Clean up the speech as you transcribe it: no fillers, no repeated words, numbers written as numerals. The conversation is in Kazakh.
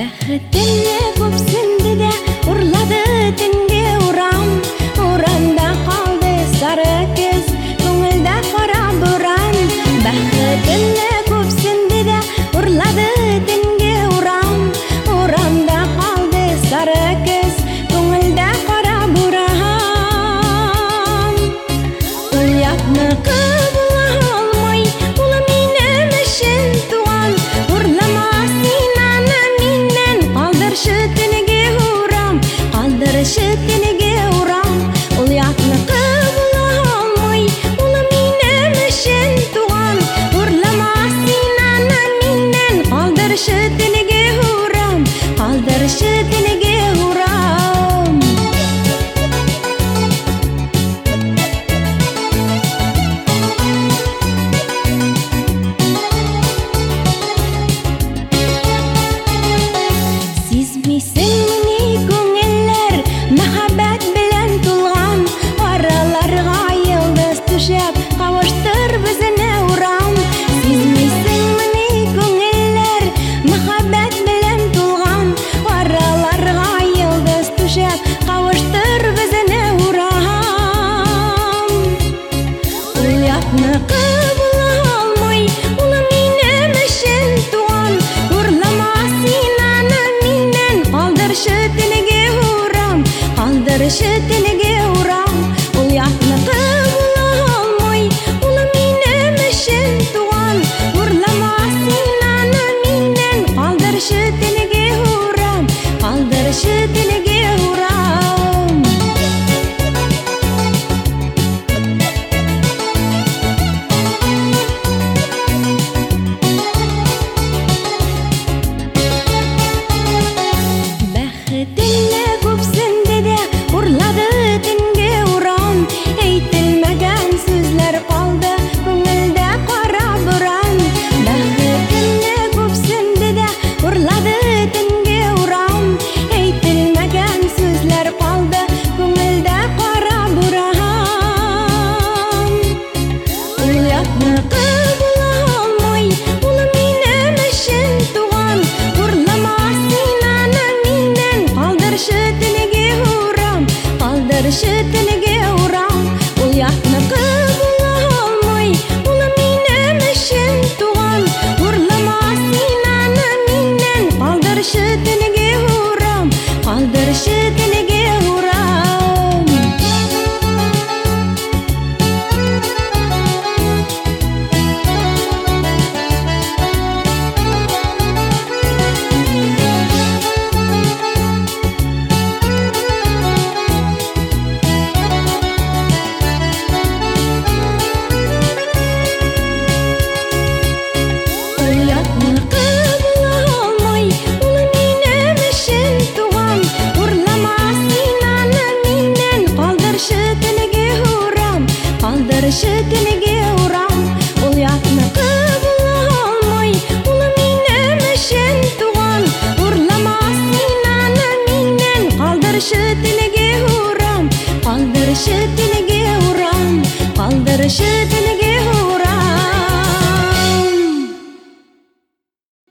Бәхетіңе көп сіңді де ұрлады түнге уранда қалды сары кез, көңілді қара бұран. Бәхетіңе көп сіңді де ұрлады түнге уранда қалды сары кез, көңілді қара бұран. Ұятны қыбыла алмай, ұлы менің үшін туған, Шөтінге урам, ол ятны қыбыла алмай, ұлы менің үшін туған, ұрлама сен ана менен, қалдыр шөтінге урам, қалдыр шөтінге урам. Сезмейсің мені көңіллер, мәхәббәт белән тулган, араларга йылдыз түшәп, кавыштыр безне урам. Сизмисең мени күңелләр, мәхәббәт белән тулган, араларга йылдыз түшәп, кавыштыр безне урам. Уятны кыбыла алмый, улы минем өчен туган, урлама син аны миннән, калдыр шөтенеге урам, калдыр шөтенеге урам. Ул ятны кыбыла алмый, улы минем өчен туган, урлама син аны миннән, калдыр шөтенеге урам, калдыр шөтенеге урам. Бәхетеңне күп сеңде дә урлады төнгә урам, әйтелмәгән сүзләр калды күңелдә кара буран. Бәхетеңне күп сеңде дә урлады төнгә урам, әйтелмәгән сүзләр калды күңелдә кара буран. Ул ятны кыбыла алмый, улы минем өчен туган, урлама син аны миннән, калдыр шөтенеге урам, калдыр шөтенеге урам. Ул ятны кыбыла алмый, улы минем өчен туган, урлама син аны миннән, калдыр шөтенеге урам, калдыр шөтенеге урам. Уятны кыбыла алмый, улы минем өчен туган, урлама син аны миннән, калдыр шөтенеге урам, калдыр шөтенеге урам. Ул ятны кыбыла алмый, улы минем өчен туган, урлама син аны миннән, калдыр шөтенеге урам, калдыр шөтенеге урам, калдыр шөтенеге